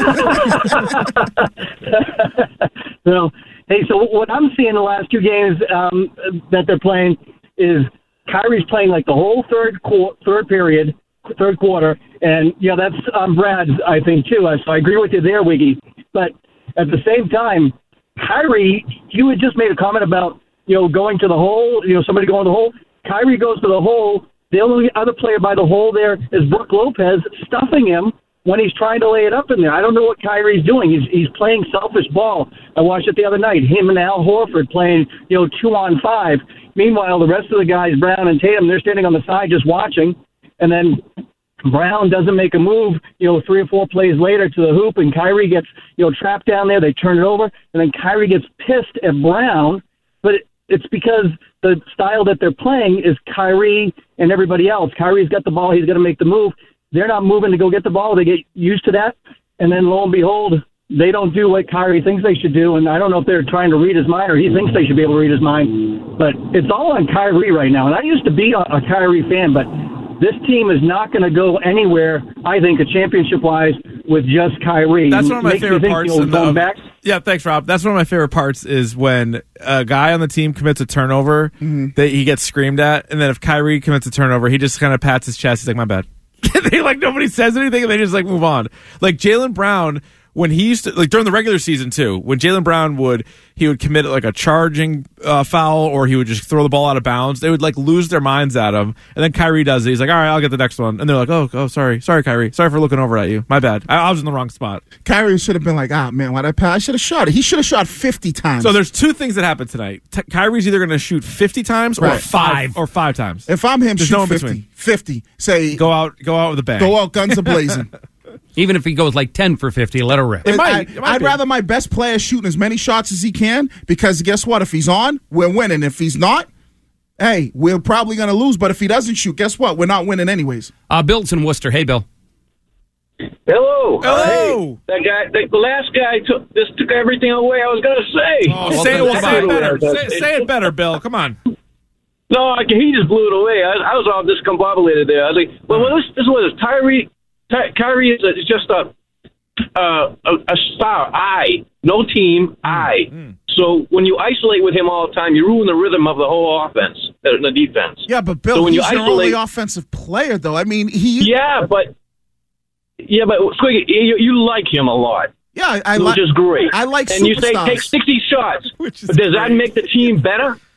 So, hey, so what I'm seeing the last two games um, that they're playing is Kyrie's playing like the whole third qu- third period, third quarter, and yeah, that's um, Brad's, I think, too. So I agree with you there, Wiggy. But at the same time, Kyrie, you had just made a comment about, you know, going to the hole, you know, somebody going to the hole. Kyrie goes to the hole. The only other player by the hole there is Brook Lopez, stuffing him when he's trying to lay it up in there. I don't know what Kyrie's doing. He's he's playing selfish ball. I watched it the other night. Him and Al Horford playing, you know, two on five. Meanwhile, the rest of the guys, Brown and Tatum, they're standing on the side just watching. And then Brown doesn't make a move, you know, three or four plays later to the hoop, and Kyrie gets, you know, trapped down there. They turn it over, and then Kyrie gets pissed at Brown. But it, it's because the style that they're playing is Kyrie and everybody else. Kyrie's got the ball. He's got to make the move. They're not moving to go get the ball. They get used to that, and then lo and behold, they don't do what Kyrie thinks they should do. And I don't know if they're trying to read his mind or he thinks they should be able to read his mind. But it's all on Kyrie right now. And I used to be a, a Kyrie fan, but this team is not going to go anywhere, I think, a championship-wise, with just Kyrie. That's one of my Makes me favorite think, parts. you know, in the- going back. Yeah, thanks, Rob. That's one of my favorite parts is when a guy on the team commits a turnover Mm-hmm. that he gets screamed at, and then if Kyrie commits a turnover, he just kind of pats his chest. He's like, "My bad." they like nobody says anything, and they just like move on. Like Jaylen Brown. When he used to, like during the regular season too, when Jaylen Brown would, he would commit like a charging uh, foul or he would just throw the ball out of bounds. They would like lose their minds at him. And then Kyrie does it. He's like, all right, I'll get the next one. And they're like, oh, oh, sorry. Sorry, Kyrie. Sorry for looking over at you. My bad. I, I was in the wrong spot. Kyrie should have been like, ah, man, why'd I pass? I should have shot it. He should have shot fifty times. So there's two things that happen tonight. T- Kyrie's either going to shoot fifty times or Right. five or five times. If I'm him, There's shoot no in fifty. between. fifty. Say, Go out, go out with a bang. go out guns a-blazing. Even if he goes like ten for fifty, let her rip. It might- I, it might I'd be. rather my best player shooting as many shots as he can, because guess what? If he's on, we're winning. If he's not, hey, we're probably going to lose. But if he doesn't shoot, guess what? We're not winning anyways. Uh, Bill's in Worcester. Hey, Bill. Hello. Hello. Hey, that guy, the, the last guy took this took everything away I was going to say. Oh, say, it, say it better. Say, say it better, Bill. Come on. No, I, he just blew it away. I, I was all discombobulated there. I was like, well, well this, this was Kyrie. Ty, Kyrie is, a, is just a, uh, a a star. I no team. I. Mm. So when you isolate with him all the time, you ruin the rhythm of the whole offense, uh, the defense. Yeah, but Bill, So when he's you your only isolate- offensive player, though. I mean, he. Yeah, but yeah, but Squiggy, you, you like him a lot. Yeah, I, I which like. is great. I like and you say superstars. take sixty shots. Which is But does that great. make the team better?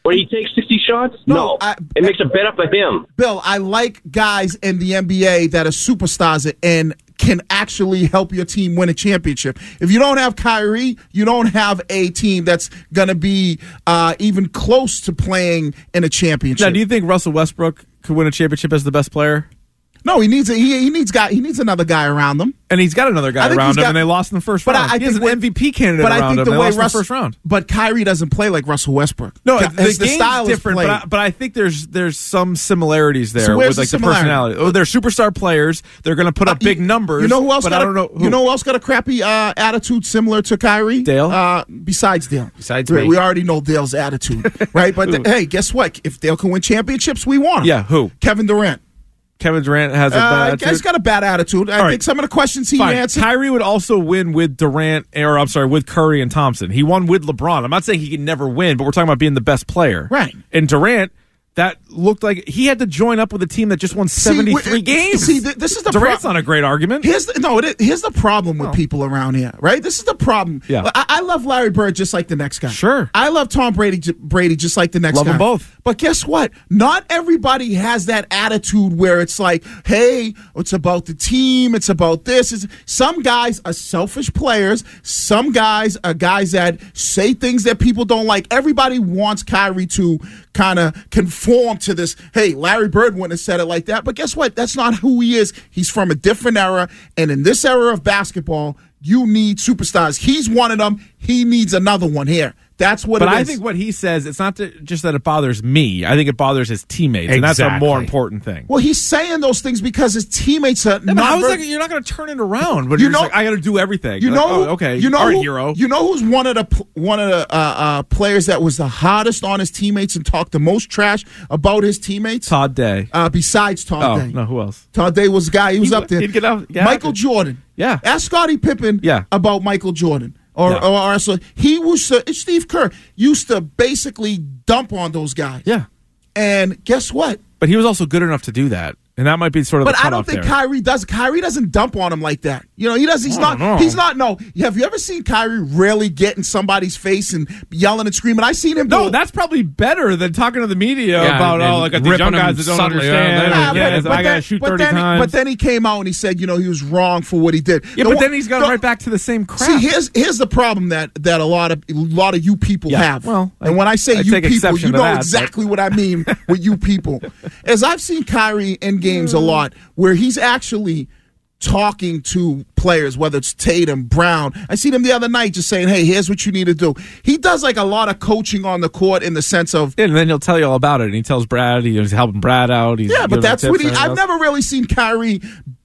where he takes sixty shots? No, No. I- it makes it better for him. Bill, I like guys in the N B A that are superstars and can actually help your team win a championship. If you don't have Kyrie, you don't have a team that's going to be uh, even close to playing in a championship. Now, do you think Russell Westbrook could win a championship as the best player? No, he needs a, he, he needs guy he needs another guy around them, and he's got another guy around him, got, and they lost in the first round. I, I he has an M V P candidate but around I think him. The they way lost Russ, in the first round. But Kyrie doesn't play like Russell Westbrook. No, the, the, the game's style different, but I, but I think there's there's some similarities there so with like the, the personality. Oh, they're superstar players. They're going to put up uh, big numbers. You know who else? But got I don't a, know. Who. You know who else got a crappy uh, attitude similar to Kyrie? Dale. Uh, besides Dale. Besides we, me. we already know Dale's attitude, right? But the, hey, guess what? If Dale can win championships, we want him. Yeah. Who? Kevin Durant. Kevin Durant has a bad uh, attitude. He's got a bad attitude. I All think right. some of the questions he Fine. answered. Kyrie would also win with Durant, or I'm sorry, with Curry and Thompson. He won with LeBron. I'm not saying he can never win, but we're talking about being the best player. Right. And Durant, that looked like he had to join up with a team that just won seventy-three see, games. See, th- this is the Durant's pro- not a great argument. Here's the, no, it, here's the problem with Oh. people around here, right? This is the problem. Yeah. I, I love Larry Bird just like the next guy. Sure. I love Tom Brady, j- Brady just like the next Love guy. them both. But guess what? Not everybody has that attitude where it's like, hey, it's about the team, it's about this. It's, some guys are selfish players. Some guys are guys that say things that people don't like. Everybody wants Kyrie to kind of conform to this. Hey, Larry Bird wouldn't have said it like that. But guess what? That's not who he is. He's from a different era. And in this era of basketball, you need superstars. He's one of them. He needs another one here. That's what but it is. I think what he says, it's not to, just that it bothers me. I think it bothers his teammates, and that's a Exactly. more important thing. Well, he's saying those things because his teammates are Yeah, not. but how is ver- that, you're not going to turn it around, but You you're just know- like, I got to do everything. You Like, know, oh, who- okay, You know, all right, who, hero. You know who's one of the pl- one of the uh, uh, players that was the hardest on his teammates and talked the most trash about his teammates? Todd Day. Uh, besides Todd Oh, Day, no, who else? Todd Day was the guy. He was He- up there. he'd get out- yeah, Michael okay. Jordan. Yeah. Ask Scottie Pippen. Yeah. about Michael Jordan. Or, Yeah. or, or so he was uh, Steve Kerr used to basically dump on those guys. Yeah. And guess what? But he was also good enough to do that. And that might be sort of But the I cutoff don't think there. Kyrie does. Kyrie doesn't dump on him like that. You know, he does. He's I not. don't know. He's not. No. Have you ever seen Kyrie really get in somebody's face and yelling and screaming? I seen him. No, do, that's probably better than talking to the media Yeah, about, and oh, like these ripping young guys them that don't subtly, understand. yeah, Yeah, yeah, so I got to then, shoot but thirty then, times. But then he came out and he said, you know, he was wrong for what he did. yeah, The but one- then he's going the- right back to the same crap. See, here's here's the problem that that a lot of a lot of you people Yeah, have. well, and I- when I say I you take people, exception you to know that, but- exactly what I mean with you people. As I've seen Kyrie in games a lot where he's actually talking to players, whether it's Tatum, Brown. I seen him the other night just saying, hey, here's what you need to do. He does like a lot of coaching on the court in the sense of Yeah, and then he'll tell you all about it. And he tells Brad, he's helping Brad out. He's yeah, giving but him that's tips what he. and I've everything else. never really seen Kyrie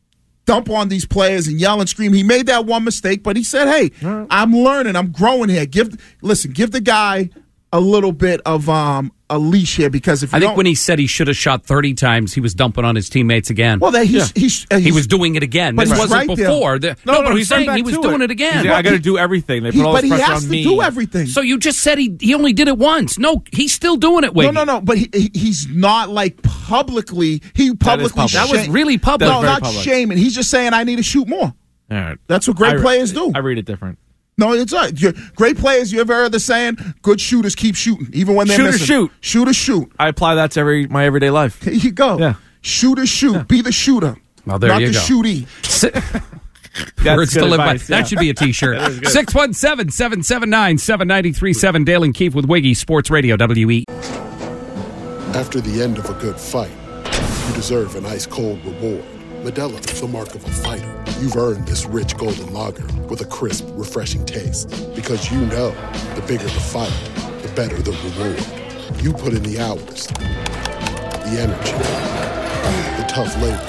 dump on these players and yell and scream. He made that one mistake, but he said, "Hey, right. I'm learning. I'm growing here. Give listen, give the guy a little bit of um a leash here because if you I think don't, when he said he should have shot thirty times, he was dumping on his teammates again. well, that he's, he's, uh, he's he was doing it again. but This he's wasn't right there. before. The- No, no, no, but I'm he's right saying back he was to doing it. it again. He's like, I got to do everything. They he- put all but this he pressure has on to me. do everything. So you just said he he only did it once. No, he's still doing it. no, Wiggy. no, no. But he, he he's not like publicly. He publicly public. That was shame- really public. That No, was very not public. shaming. He's just saying I need to shoot more. All right. That's what great I- players do. I read it different. No, it's not. You're, great players, you ever heard the saying, good shooters keep shooting, even when they're Shoot or missing. shoot. Shoot or shoot. I apply that to every my everyday life. Here you go. Yeah. Shoot or shoot. Be the shooter. Well, there not you the go. shootee. That's Words good to live by. advice, yeah. That should be a T-shirt. That is good. six one seven, seven seven nine, seven nine three seven. Dale and Keefe with Wiggy, Sports Radio, W E. After the end of a good fight, you deserve an ice-cold reward. Modelo is the mark of a fighter. You've earned this rich golden lager with a crisp, refreshing taste. Because you know, the bigger the fight, the better the reward. You put in the hours, the energy, the tough labor.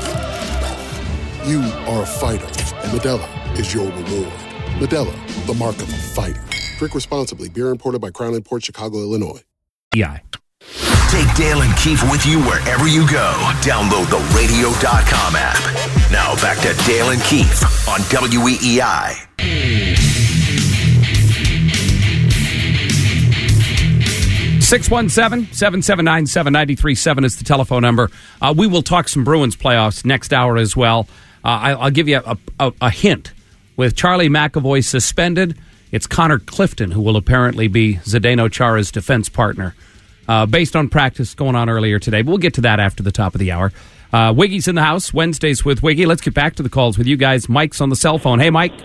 You are a fighter, and Modelo is your reward. Modelo, the mark of a fighter. Drink responsibly. Beer imported by Crown Imports, Chicago, Illinois. Yeah. Take Dale and Keefe with you wherever you go. Download the radio dot com app. Now back to Dale and Keefe on W E E I. six one seven, seven seven nine, seven nine three seven is the telephone number. Uh, we will talk some Bruins playoffs next hour as well. Uh, I, I'll give you a, a, a hint. With Charlie McAvoy suspended, it's Connor Clifton who will apparently be Zdeno Chara's defense partner. uh, based on practice going on earlier today. But we'll get to that after the top of the hour. Uh, Wiggy's in the house. Wednesdays with Wiggy. Let's get back to the calls with you guys. Mike's on the cell phone. Hey, Mike.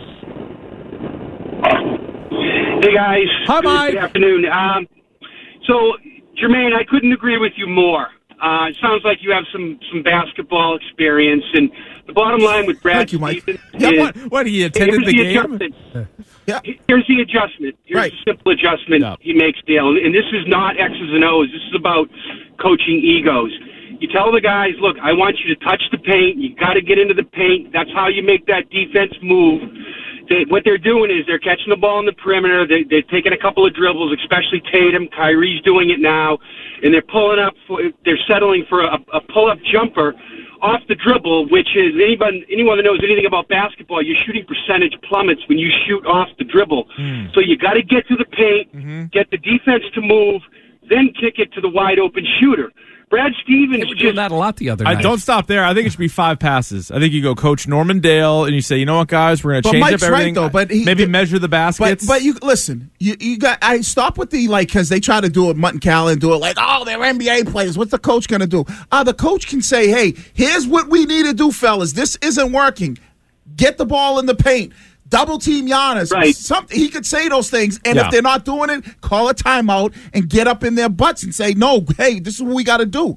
Hey, guys. Hi, Mike. Good afternoon. Um, so, Jermaine, I couldn't agree with you more. Uh, it sounds like you have some, some basketball experience, and the bottom line with Brad Thank you, Mike. Stevens Yeah, is, what, what, he attended here's the game? adjustment. Yeah. Here's the adjustment. Here's Right. the simple adjustment Yeah. he makes, Dale. And this is not X's and O's. This is about coaching egos. You tell the guys, look, I want you to touch the paint. You got to get into the paint. That's how you make that defense move. They, what they're doing is they're catching the ball in the perimeter. They, they're taking a couple of dribbles, especially Tatum. Kyrie's doing it now, and they're pulling up. For, they're settling for a, a pull-up jumper off the dribble, which is anyone anyone that knows anything about basketball, your shooting percentage plummets when you shoot off the dribble. Mm. So you got to get to the paint, mm-hmm. get the defense to move, then kick it to the wide open shooter. Brad Stevens was doing that a lot the other night. I don't stop there. I think it should be five passes. I think you go Coach Norman Dale and you say, you know what, guys, we're going to change Mike's up everything. Right, though, but he, maybe the, measure the baskets. But, but you listen. You you got. I stop with the like because they try to do it. Mutt and Callan do it like, oh, they're N B A players. What's the coach going to do? Uh, the coach can say, hey, here's what we need to do, fellas. This isn't working. Get the ball in the paint. Double team Giannis. Right. Something he could say those things, and Yeah. if they're not doing it, call a timeout and get up in their butts and say, no, hey, this is what we got to do.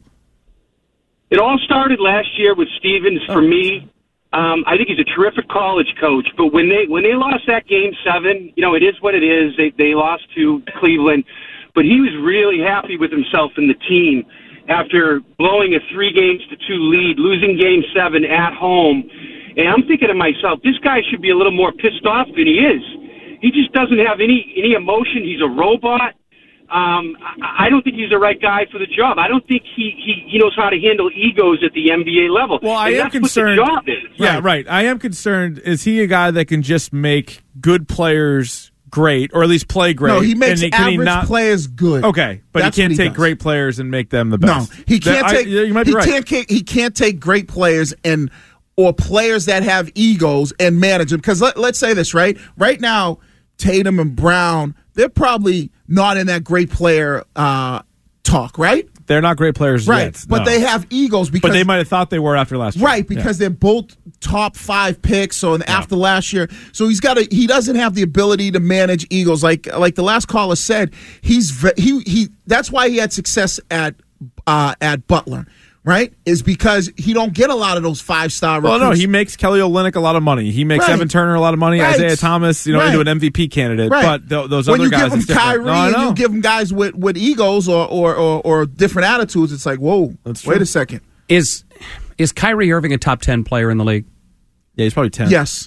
It all started last year with Stevens. For me, um, I think he's a terrific college coach. But when they when they lost that game seven, you know, it is what it is. They they lost to Cleveland, but he was really happy with himself and the team after blowing a three games to two lead, losing game seven at home. And I'm thinking to myself, this guy should be a little more pissed off than he is. He just doesn't have any any emotion. He's a robot. Um, I don't think he's the right guy for the job. I don't think he, he, he knows how to handle egos at the N B A level. Well, I and am that's concerned. What the job is. Yeah, right. right. I am concerned. Is he a guy that can just make good players great, or at least play great? No, he makes and average can he not, players good. Okay, but That's he can't what he take does. great players and make them the best. No, he can't That- take. I, you might be he right. can't. He can't take great players and or players that have egos and manage them. Because let, let's say this right. Right now, Tatum and Brown, they're probably not in that great player uh, talk. Right. They're not great players Right, yet. but no. they have egos because But they might have thought they were after last year. right because Yeah. they're both top five picks. So after last year, so he's got a, he doesn't have the ability to manage egos like like the last caller said. He's ve- he he that's why he had success at uh, at Butler. Right, is because he don't get a lot of those five star. Well, no, he makes Kelly Olynyk a lot of money. He makes Right. Evan Turner a lot of money. Right. Isaiah Thomas, you know, Right. into an M V P candidate. Right. But th- those when other you guys, give him it's different. Kyrie No, I and know. you give him guys with, with egos or or, or or different attitudes, it's like whoa. That's wait true. a second. Is is Kyrie Irving a top ten player in the league? Yeah, he's probably ten. Yes.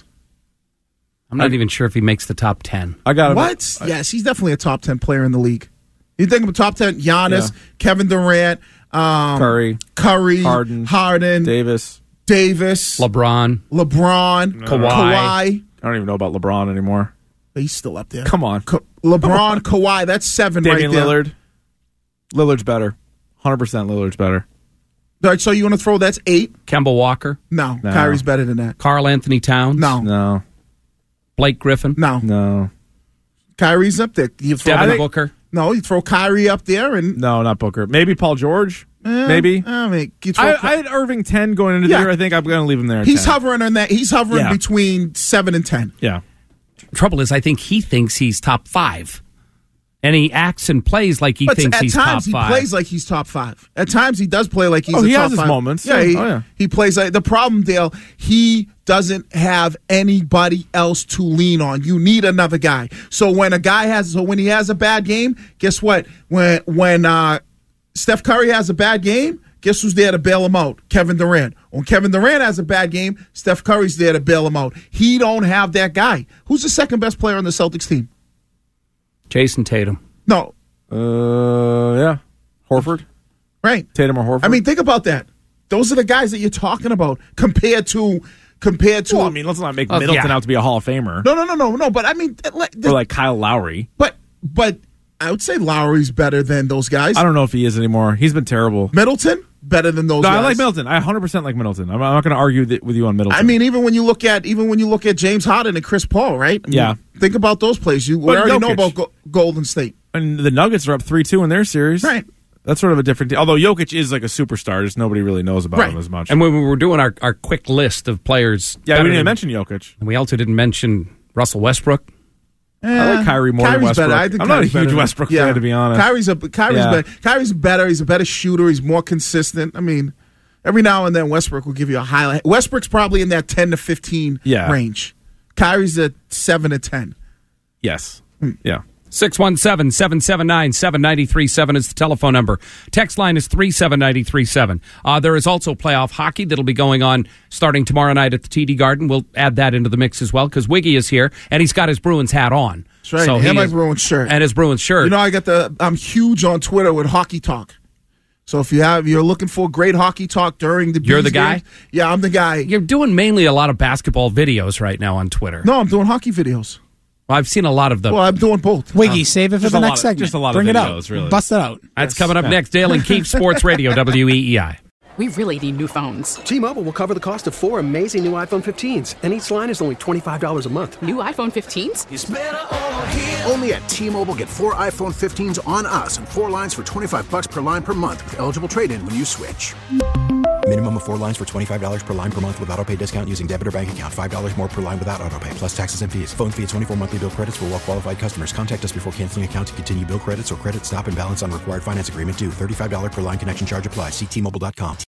I'm not I, even sure if he makes the top ten. I got him. What? I, yes, he's definitely a top ten player in the league. You think of a top ten? Giannis, Yeah. Kevin Durant, um, Curry, Curry, Harden, Harden, Davis, Davis, LeBron, LeBron, No. Kawhi. Kawhi. I don't even know about LeBron anymore. He's still up there. Come on. Ka- LeBron, Kawhi. That's seven Damian right there. Lillard. Lillard's better. one hundred percent Lillard's better. All right, so you want to throw that's eight? Kemba Walker? No, No. Kyrie's better than that. Karl Anthony Towns? No, No. Blake Griffin? no. No. Kyrie's up there. You throw Devin think- Booker? No, you throw Kyrie up there and No, not Booker. Maybe Paul George. eh, Maybe. I mean, you throw I, I had Irving ten going into Yeah. the year. I think I'm going to leave him there. At he's ten. hovering on that. He's hovering Yeah. between seven and ten. Yeah. Trouble is, I think he thinks he's top five. And he acts and plays like he But thinks at he's times top he five. plays like he's top five. At times he does play like he's Oh, a he top has his five. moments. Yeah, Yeah. he, Oh, yeah. he plays like the problem, Dale. He doesn't have anybody else to lean on. You need another guy. So when a guy has, so when he has a bad game, guess what? When when uh, Steph Curry has a bad game, guess who's there to bail him out? Kevin Durant. When Kevin Durant has a bad game, Steph Curry's there to bail him out. He don't have that guy. Who's the second best player on the Celtics team? Jason Tatum. No. Uh, yeah. Horford. Right. Tatum or Horford. I mean, think about that. Those are the guys that you're talking about compared to compared to. well, I mean, let's not make Uh, Middleton yeah. out to be a Hall of Famer. no, no, no, no, no. But I mean, like, Or like Kyle Lowry. but but I would say Lowry's better than those guys. I don't know if he is anymore. He's been terrible. Middleton better than those No, guys. I like Middleton. I one hundred percent like Middleton. I'm, I'm not going to argue that with you on Middleton. I mean, even when you look at even when you look at James Harden and Chris Paul, right? I mean, Yeah. Think about those plays. You we But already know Jokic. about Go- Golden State. and the Nuggets are up three two in their series. Right. That's sort of a different deal. Although Jokic is like a superstar, just nobody really knows about Right. him as much. And when we were doing our, our quick list of players, Yeah, we better didn't even than- mention Jokic. And we also didn't mention Russell Westbrook. I like Kyrie more than Kyrie's Westbrook. better. I think I'm not a Kyrie's huge better. Westbrook Yeah. fan, to be honest. Kyrie's a Kyrie's Yeah. better. Kyrie's better. He's a better shooter. He's more consistent. I mean, every now and then Westbrook will give you a highlight. Westbrook's probably in that ten to fifteen Yeah. range. Kyrie's at seven to ten. Yes. Yeah. six one seven, seven seven nine, seven nine three seven is the telephone number. Text line is three seven nine three seven. Uh, there is also playoff hockey that'll be going on starting tomorrow night at the T D Garden. We'll add that into the mix as well because Wiggy is here, and he's got his Bruins hat on. That's right. So and he my is- Bruins shirt. And his Bruins shirt. You know, I got the. I'm huge on Twitter with hockey talk. So if you have, you're looking for great hockey talk during the. You're Bees the guy? games, yeah, I'm the guy. You're doing mainly a lot of basketball videos right now on Twitter. No, I'm doing hockey videos. Well, I've seen a lot of them. Well, I'm doing both. Wiggy, save it for Just the a lot next of- segment. just a lot of Bring it videos, out. really. Bust it out. That's coming up next. Dale and Keefe, Sports Radio, W E E I. We really need new phones. T-Mobile will cover the cost of four amazing new iPhone fifteens, and each line is only twenty-five dollars a month. New iPhone fifteens? Only at T-Mobile, get four iPhone fifteens on us and four lines for twenty-five bucks per line per month with eligible trade-in when you switch. Minimum of four lines for twenty-five dollars per line per month with autopay discount using debit or bank account. five dollars more per line without autopay, plus taxes and fees. Phone fee at twenty-four monthly bill credits for well-qualified customers. Contact us before canceling account to continue bill credits or credit stop and balance on required finance agreement due. thirty-five dollars per line connection charge applies. See T Mobile dot com.